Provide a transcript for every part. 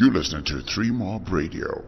You listening to Three Mob Radio.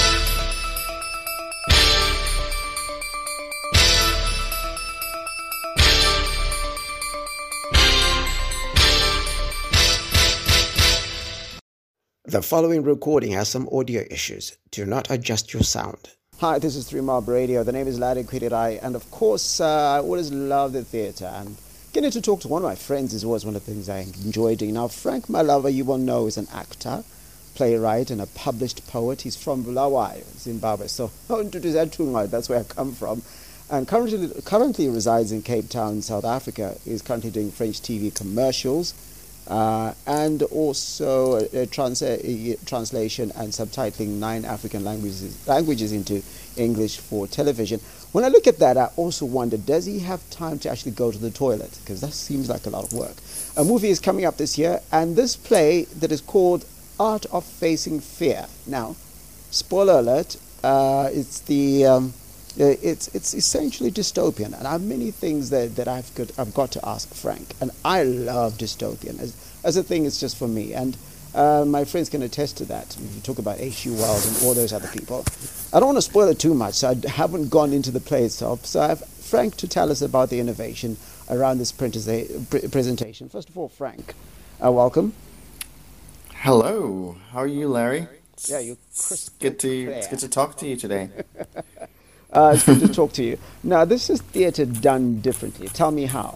The following recording has some audio issues. Do not adjust your sound. Hi, this is Three Mob Radio. The name is Larry Kwirirai, and of course, I always love the theatre. And getting to talk to one of my friends is always one of the things I enjoy doing. Now, Frank Malava, you will know, is an actor, playwright, and a published poet. He's from Bulawayo, Zimbabwe. So, that's where I come from. And currently resides in Cape Town, South Africa. He's currently doing French TV commercials. And also translation and subtitling 9 African languages into English for television. When I look at that, I also wonder, does he have time to actually go to the toilet? Because that seems like a lot of work. A movie is coming up this year, and this play that is called Art of Facing Fear. Now, spoiler alert, it's essentially dystopian, and I have many things that I've got to ask Frank, and I love dystopian as a thing. It's just for me, and my friends can attest to that. If you talk about H.G. Wells and all those other people, I don't want to spoil it too much, so I haven't gone into the play itself. So I have Frank to tell us about the innovation around this presentation. First of all, Frank, welcome. Hello, how are you, Larry? Yeah, you're It's good to talk to you today. It's good to talk to you. Now, this is theatre done differently. Tell me how.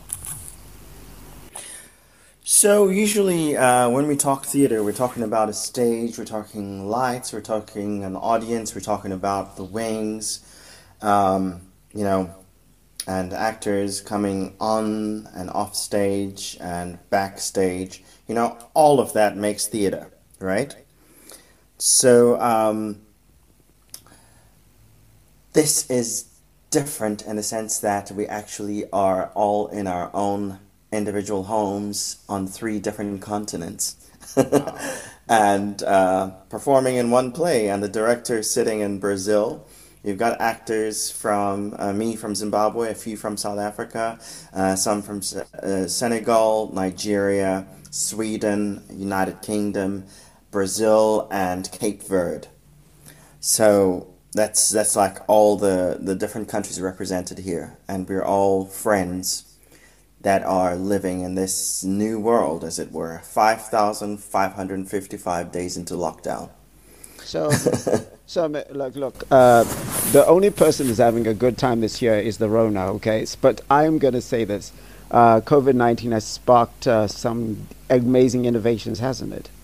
So usually when we talk theater, we're talking about a stage, we're talking lights, we're talking an audience, we're talking about the wings, and actors coming on and off stage and backstage. All of that makes theater, right? So this is different in the sense that we actually are all in our own individual homes on 3 different continents. Wow. And performing in one play, and the director sitting in Brazil. You've got actors from me from Zimbabwe, a few from South Africa, some from Senegal, Nigeria, Sweden, United Kingdom, Brazil, and Cape Verde. So that's like all the different countries represented here, and we're all friends that are living in this new world, as it were, 5,555 days into lockdown. So look, the only person who's having a good time this year is the Rona, okay? But I'm going to say this. COVID-19 has sparked some amazing innovations, hasn't it?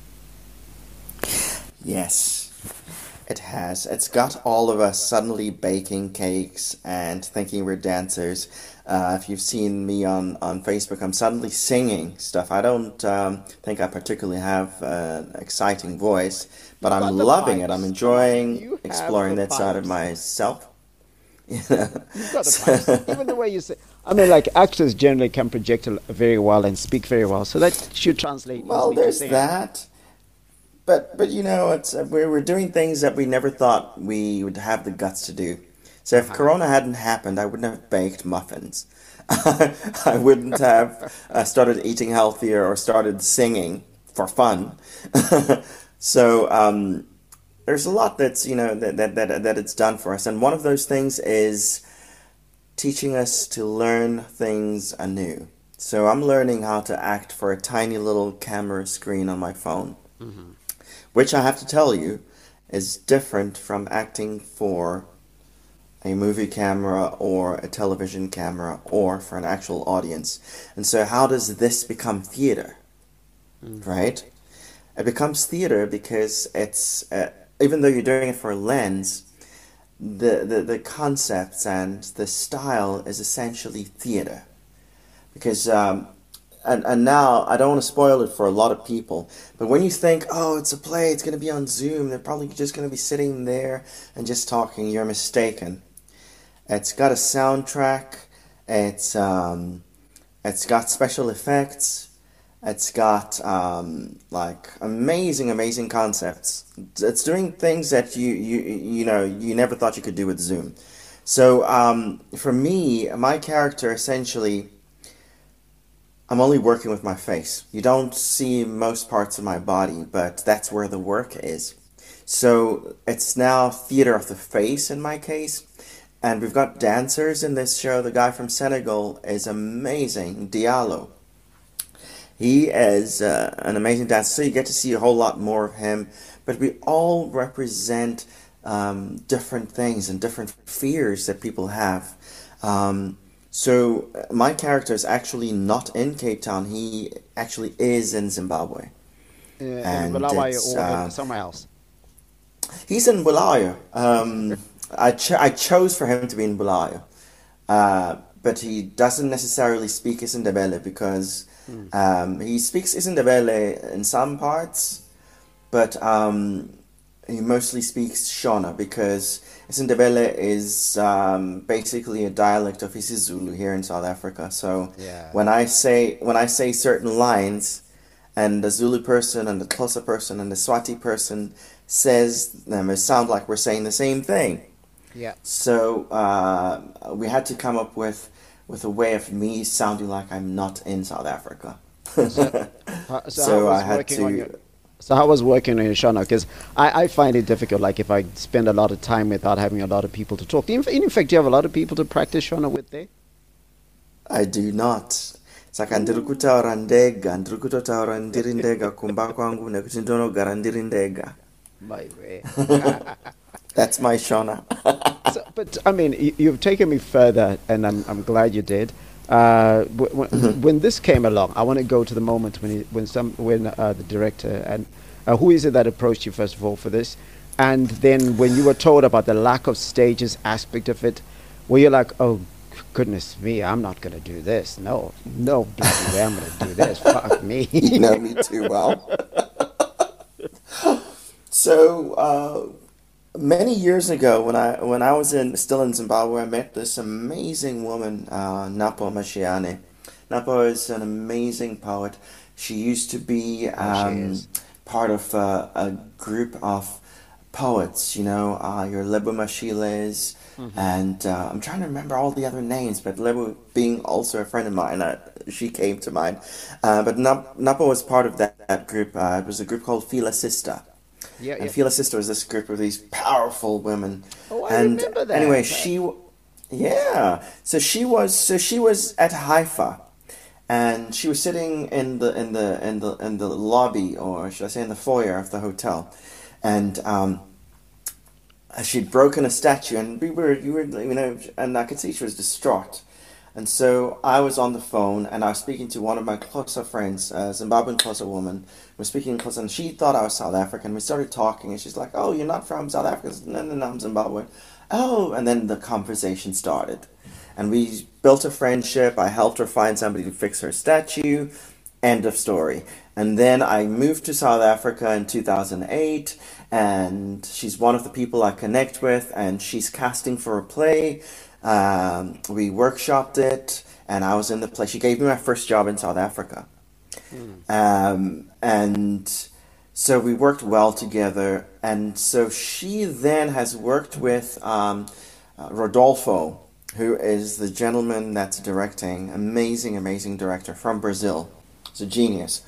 Yes. It has. It's got all of us suddenly baking cakes and thinking we're dancers. If you've seen me on Facebook, I'm suddenly singing stuff. I don't think I particularly have an exciting voice, but I'm loving it. I'm enjoying exploring that side of myself. You've got the pipes. Even the way you say. I mean, like, actors generally can project very well and speak very well, so that should translate. Well, there's that. But it's we're doing things that we never thought we would have the guts to do. So if Corona hadn't happened, I wouldn't have baked muffins. I wouldn't have started eating healthier or started singing for fun. So there's a lot that's that it's done for us, and one of those things is teaching us to learn things anew. So I'm learning how to act for a tiny little camera screen on my phone. Mm-hmm. Which I have to tell you is different from acting for a movie camera or a television camera or for an actual audience. And so how does this become theater? Mm-hmm. Right? It becomes theater because it's, even though you're doing it for a lens, the concepts and the style is essentially theater. Because And now, I don't want to spoil it for a lot of people, but when you think, oh, it's a play, it's going to be on Zoom, they're probably just going to be sitting there and just talking, you're mistaken. It's got a soundtrack, it's got special effects, it's got, amazing concepts. It's doing things that you never thought you could do with Zoom. So, for me, my character essentially I'm only working with my face. You don't see most parts of my body, but that's where the work is. So it's now theater of the face in my case. And we've got dancers in this show. The guy from Senegal is amazing, Diallo. He is an amazing dancer, so you get to see a whole lot more of him. But we all represent different things and different fears that people have. So my character is actually not in Cape Town. He actually is in Zimbabwe. In And Bulawayo it's or somewhere else? he's in Bulawayo. I chose for him to be in Bulawayo. But he doesn't necessarily speak Isindebele because he speaks Isindebele in some parts, but he mostly speaks Shona because Isindebele is basically a dialect of isiZulu here in South Africa. So Yeah. when I say certain lines, and the Zulu person and the Xhosa person and the Swati person says them, it sounds like we're saying the same thing. Yeah. So we had to come up with a way of me sounding like I'm not in South Africa. So, so how So I was had working on your to. so how was working on your Shona? Because I find it difficult. Like if I spend a lot of time without having a lot of people to talk. In fact, do you have a lot of people to practice Shona with there? I do not. Saka ndiri kutaura ndega, ndiri kutotaura ndiri ndega kumba kwangu nekuti ndinogara ndiri ndega. My way. That's my Shona. So, but I mean, you've taken me further, and I'm glad you did. When this came along, I want to go to the moment when the director and who is it that approached you first of all for this, and then when you were told about the lack of stages aspect of it, were you like, oh goodness me, I'm not going to do this. No, no, bloody way, I'm going to do this. Fuck me. You know me too well. So many years ago, when I was still in Zimbabwe, I met this amazing woman, Napo Mashiane. Napo is an amazing poet. She used to be She is. part of a group of poets. Your Lebo Mashiles, and I'm trying to remember all the other names, but Lebo being also a friend of mine, she came to mind. But Napo was part of that group. It was a group called Fila Sister. Yeah, And yeah. Fila Sister is this group of these powerful women. Oh, I And remember that. anyway, yeah. So she was at Haifa, and she was sitting in the lobby, or should I say in the foyer of the hotel, and she'd broken a statue, and and I could see she was distraught. And so I was on the phone, and I was speaking to one of my Xhosa friends, a Zimbabwean Xhosa woman. We're speaking Xhosa, and she thought I was South African. We started talking, and she's like, "Oh, you're not from South Africa?" I said, No, I'm Zimbabwean. Oh, and then the conversation started. And we built a friendship. I helped her find somebody to fix her statue. End of story. And then I moved to South Africa in 2008, and she's one of the people I connect with, and she's casting for a play. We workshopped it, and I was in the play. She gave me my first job in South Africa. And so we worked well together. And so she then has worked with Rodolfo, who is the gentleman that's directing, amazing director from Brazil. It's a genius.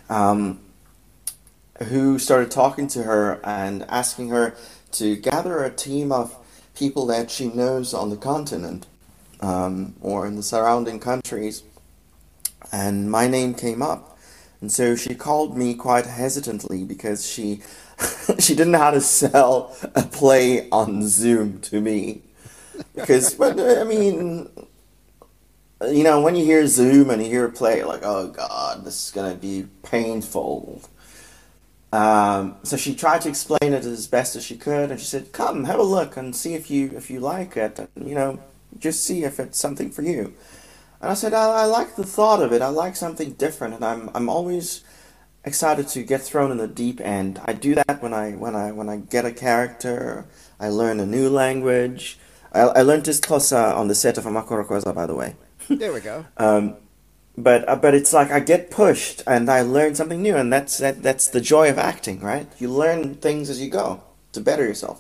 Who started talking to her and asking her to gather a team of people that she knows on the continent, or in the surrounding countries, and my name came up. And so she called me quite hesitantly because she she didn't know how to sell a play on Zoom to me. Because, but I mean, when you hear Zoom and you hear a play, you're like, oh God, this is going to be painful. So she tried to explain it as best as she could, and she said, "Come, have a look and see if you like it. And, just see if it's something for you." And I said, "I like the thought of it. I like something different, and I'm always excited to get thrown in the deep end. I do that when I get a character. I learn a new language. I learned this Xhosa on the set of Amakorokoza, by the way." There we go. But it's like I get pushed and I learn something new, and that's the joy of acting, right? You learn things as you go to better yourself.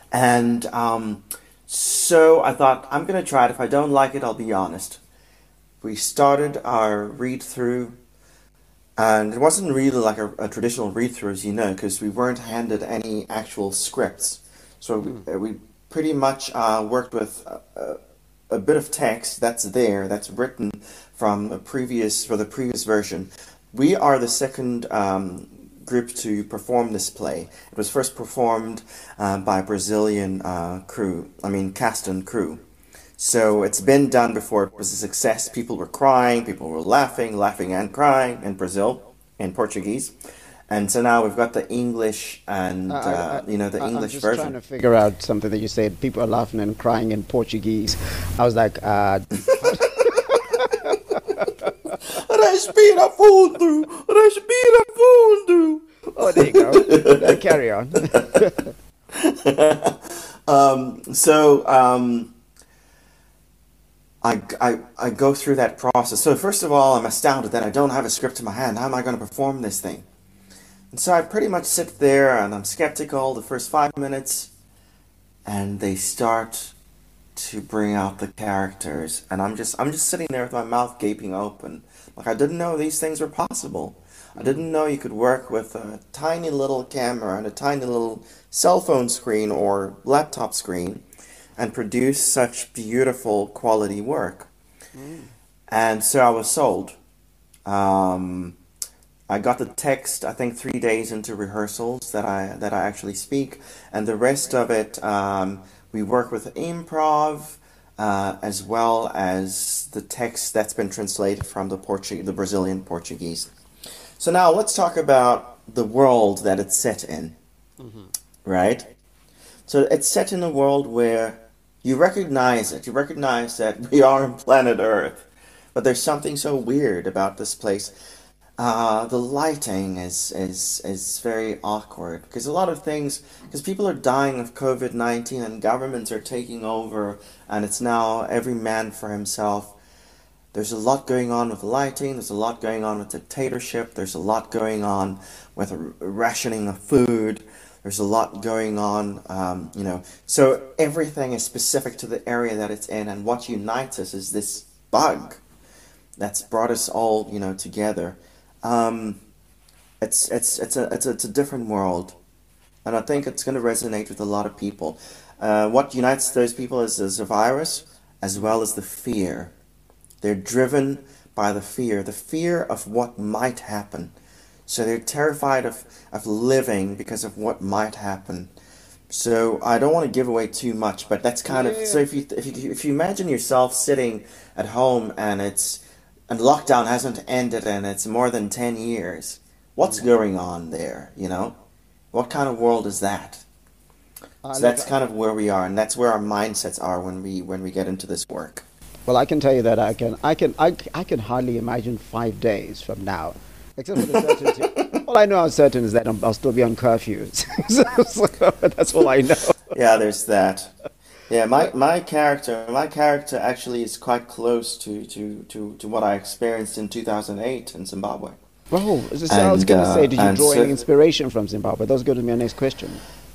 And so I thought, I'm gonna try it. If I don't like it, I'll be honest. we started our read through, and it wasn't really like a traditional read through, as you know, because we weren't handed any actual scripts. So we pretty much worked with a bit of text that's written from for the previous version. We are the second group to perform this play. It was first performed by a Brazilian cast and crew. So it's been done before. It was a success. People were crying, people were laughing and crying in Brazil, in Portuguese. And so now we've got the English and, the English I'm just version. trying to figure out something that you said. People are laughing and crying in Portuguese. I was like, Respira fundo! Respira fundo! oh, there you go. Carry on. I go through that process. So first of all, I'm astounded that I don't have a script in my hand. How am I going to perform this thing? And so I pretty much sit there and I'm skeptical the first 5 minutes, and they start to bring out the characters, and I'm just sitting there with my mouth gaping open. Like, I didn't know these things were possible. I didn't know you could work with a tiny little camera and a tiny little cell phone screen or laptop screen and produce such beautiful quality work. And so I was sold. I got the text, I think, 3 days into rehearsals that I actually speak, and the rest of it we work with improv, as well as the text that's been translated from the Brazilian Portuguese. So now let's talk about the world that it's set in, right? So it's set in a world where you recognize it. You recognize that we are on planet Earth, but there's something so weird about this place. The lighting is very awkward because because people are dying of COVID-19 and governments are taking over, and it's now every man for himself. There's a lot going on with lighting, there's a lot going on with dictatorship, there's a lot going on with rationing of food, there's a lot going on, So everything is specific to the area that it's in, and what unites us is this bug that's brought us all, together. It's a different world, and I think it's going to resonate with a lot of people. What unites those people is a virus, as well as the fear. They're driven by the fear of what might happen. So they're terrified of living because of what might happen. So I don't want to give away too much, but that's kind of, so if you imagine yourself sitting at home and lockdown hasn't ended and it's more than 10 years, what's going on there, What kind of world is that? So that's kind of where we are, and that's where our mindsets are when we get into this work. Well, I can tell you that I can hardly imagine 5 days from now, except for the certainty. All I know I'm certain is that I'll still be on curfews. So that's all I know. Yeah, there's that. Yeah, my character actually is quite close to what I experienced in 2008 in Zimbabwe. Oh, I was going to say, did you draw any inspiration from Zimbabwe? That was going to be my next question.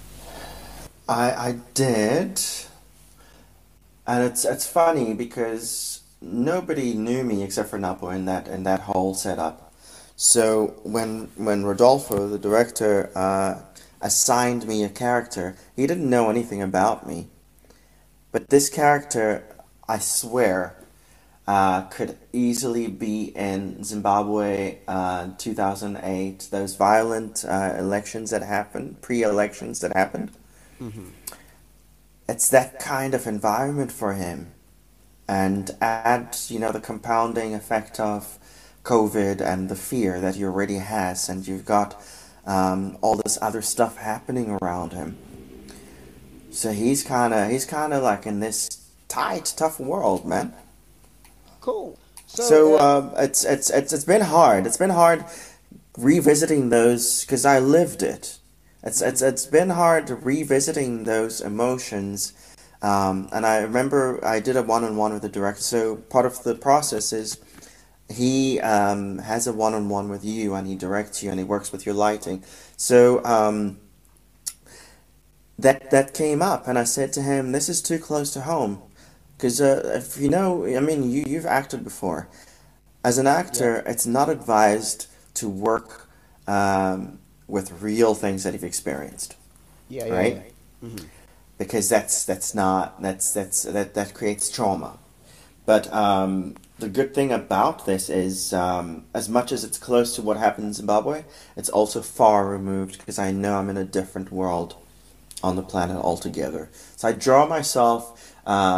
I did, and it's funny because nobody knew me except for Napo in that whole setup. So when Rodolfo, the director, assigned me a character, he didn't know anything about me. But this character, I swear, could easily be in Zimbabwe 2008, those violent elections that happened, pre-elections that happened. Mm-hmm. It's that kind of environment for him. And add, the compounding effect of COVID and the fear that he already has, and you've got all this other stuff happening around him. So he's kind of like in this tight, tough world, man. Cool. So it's been hard. It's been hard revisiting those because I lived it. It's been hard revisiting those emotions. And I remember I did a one-on-one with the director. So part of the process is he has a one-on-one with you, and he directs you, and he works with your lighting. So that came up, and I said to him, "This is too close to home. Because if you know, I mean, you've acted before. As an Yeah, actor, it's not advised to work with real things that you've experienced, yeah, yeah, yeah. right? Hmm. Because that's not that creates trauma. But the good thing about this is, as much as it's close to what happened in Zimbabwe, it's also far removed because I know I'm in a different world on the planet altogether. So I draw myself,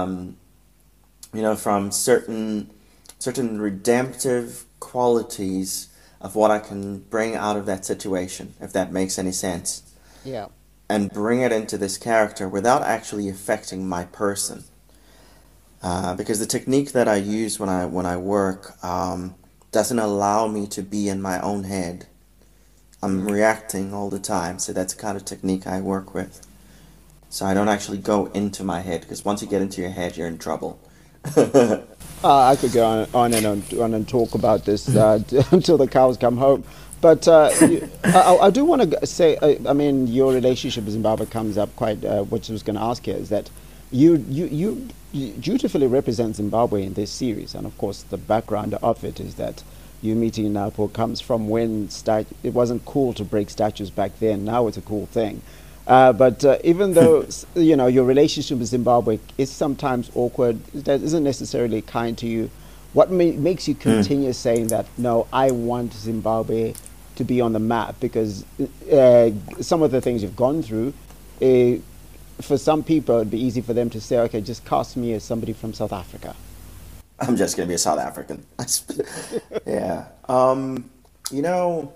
from certain redemptive qualities of what I can bring out of that situation, if that makes any sense, Yeah. and bring it into this character without actually affecting my person. Because the technique that I use when I work doesn't allow me to be in my own head. I'm Mm. reacting all the time, so that's the kind of technique I work with. So I don't actually go into my head because once you get into your head, you're in trouble. I could go on and talk about this until the cows come home. But I do want to say, I mean, your relationship with Zimbabwe comes up quite. What I was going to ask here is that you dutifully represent Zimbabwe in this series, and of course, the background of it is that you meeting Napo comes from when it wasn't cool to break statues back then. Now it's a cool thing. But even though your relationship with Zimbabwe is sometimes awkward, that isn't necessarily kind to you. What makes you continue saying that? No, I want Zimbabwe to be on the map because some of the things you've gone through. Uh, for some people, it'd be easy for them to say, "Okay, just cast me as somebody from South Africa." I'm just gonna be a South African. Yeah. You know,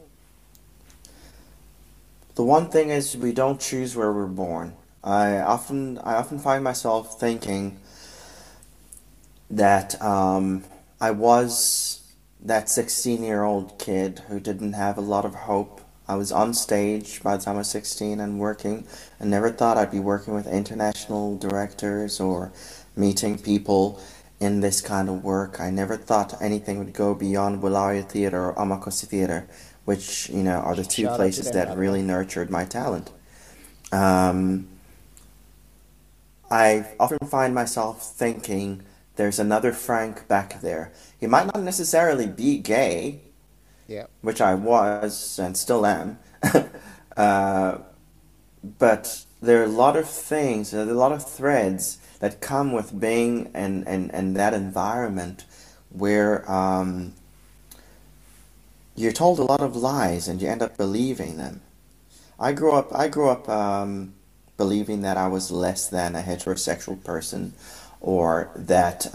the one thing is we don't choose where we're born. I often find myself thinking that I was that 16-year-old kid who didn't have a lot of hope. I was on stage by the time I was 16 and working. I never thought I'd be working with international directors or meeting people in this kind of work. I never thought anything would go beyond Bulawayo Theatre or Amakosi Theatre, which, are the two Shout out to places them, that by the way. really nurtured my talent. Um, I often find myself thinking there's another Frank back there. He might not necessarily be gay, Yeah. which I was and still am, uh, but there are a lot of things, there are a lot of threads that come with being in that environment where you're told a lot of lies and you end up believing them. I grew up believing that I was less than a heterosexual person, or that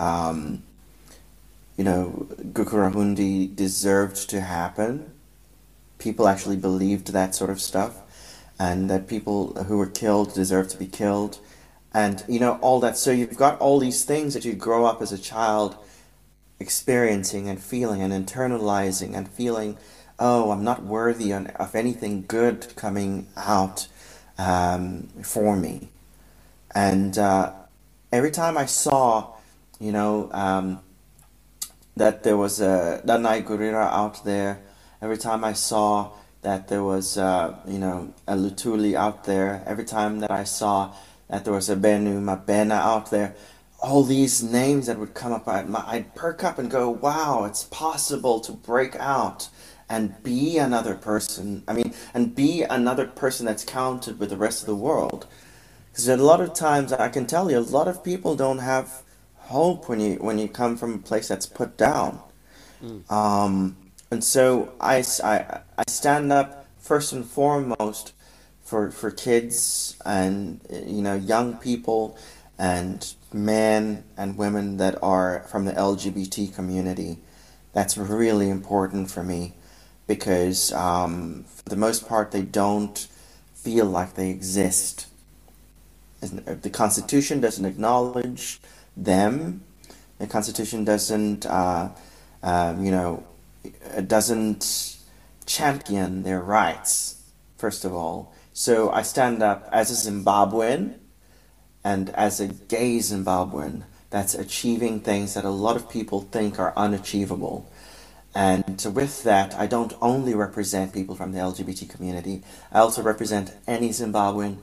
Gukurahundi deserved to happen. People actually believed that sort of stuff, and that people who were killed deserved to be killed, and all that. So you've got all these things that you grow up as a child experiencing and feeling and internalizing and feeling, oh, I'm not worthy of anything good coming out for me. And every time I saw, you know, um, that there was a Danai Gurira out there, every time I saw that there was, a Lutuli out there, every time that I saw that there was a Benu Mabena out there, all these names that would come up, I'd perk up and go, wow, it's possible to break out and be another person. I mean, and be another person that's counted with the rest of the world. Because a lot of times, I can tell you, a lot of people don't have hope when you come from a place that's put down. Mm. And so I stand up first and foremost for kids and young people and men and women that are from the LGBT community. That's really important for me because for the most part they don't feel like they exist. The Constitution doesn't acknowledge them. The Constitution um, you know, doesn't champion their rights, first of all. So I stand up as a Zimbabwean and as a gay Zimbabwean that's achieving things that a lot of people think are unachievable. And so with that, I don't only represent people from the LGBT community, I also represent any Zimbabwean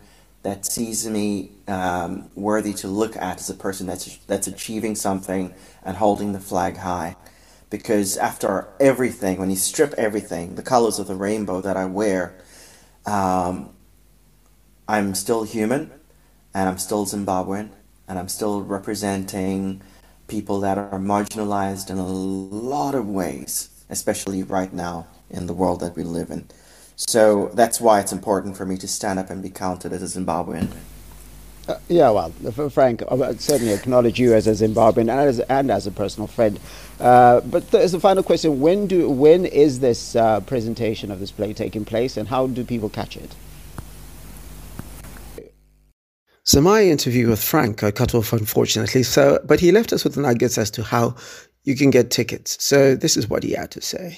that sees me worthy to look at as a person that's achieving something and holding the flag high. Because after everything, when you strip everything, the colors of the rainbow that I wear, I'm still human, and I'm still Zimbabwean, and I'm still representing people that are marginalized in a lot of ways, especially right now in the world that we live in. So that's why it's important for me to stand up and be counted as a Zimbabwean. Frank, I would certainly acknowledge you as a Zimbabwean and as a personal friend. But as a final question, when is this presentation of this play taking place, and how do people catch it? So my interview with Frank got cut off, unfortunately. But he left us with nuggets as to how you can get tickets. So this is what he had to say.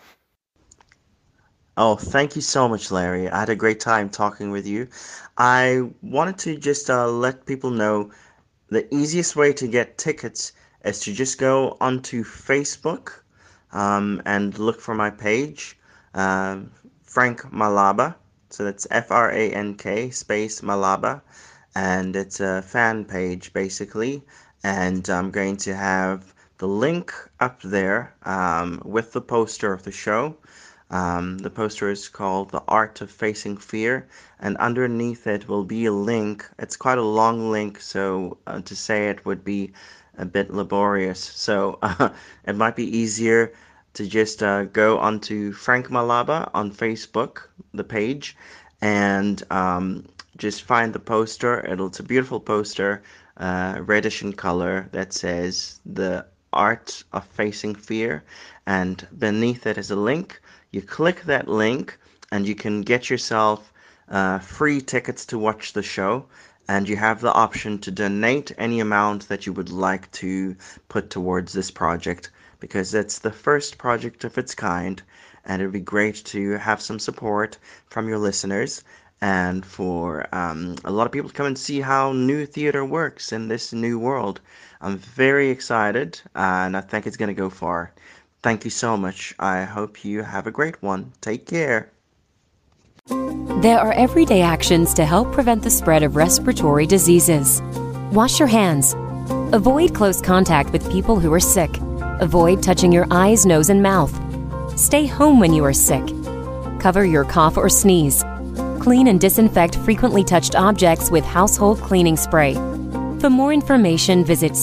Oh, thank you so much, Larry. I had a great time talking with you. I wanted to just let people know the easiest way to get tickets is to just go onto Facebook and look for my page, Frank Malaba. So that's FRANK space Malaba. And it's a fan page, basically. And I'm going to have the link up there with the poster of the show. The poster is called The Art of Facing Fear, and underneath it will be a link. It's quite a long link, so to say it would be a bit laborious. So it might be easier to just go onto Frank Malaba on Facebook, the page, and just find the poster. It's a beautiful poster, reddish in color, that says The Art of Facing Fear, and beneath it is a link. You click that link and you can get yourself free tickets to watch the show, and you have the option to donate any amount that you would like to put towards this project, because it's the first project of its kind, and it would be great to have some support from your listeners and for a lot of people to come and see how new theater works in this new world. I'm very excited, and I think it's going to go far. Thank you so much. I hope you have a great one. Take care. There are everyday actions to help prevent the spread of respiratory diseases. Wash your hands. Avoid close contact with people who are sick. Avoid touching your eyes, nose, and mouth. Stay home when you are sick. Cover your cough or sneeze. Clean and disinfect frequently touched objects with household cleaning spray. For more information, visit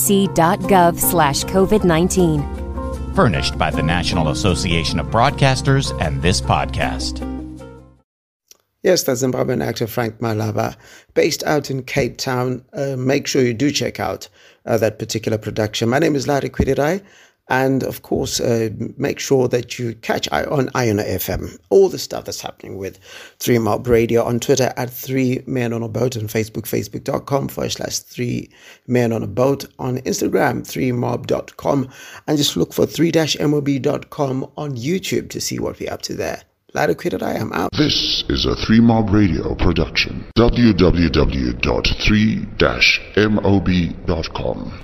cdc.gov/COVID-19. Furnished by the National Association of Broadcasters and this podcast. Yes, that's Zimbabwean actor Frank Malaba, based out in Cape Town. Make sure you do check out that particular production. My name is Larry Kwirirai. And of course, make sure that you catch on Iona FM all the stuff that's happening with 3 Mob Radio, on Twitter at 3 Men on a Boat, on Facebook, facebook.com/3 Men on a Boat, on Instagram, 3mob.com, and just look for 3-mob.com on YouTube to see what we're up to there. Larry Kwirirai, I'm out. This is a 3 Mob Radio production. www.3-mob.com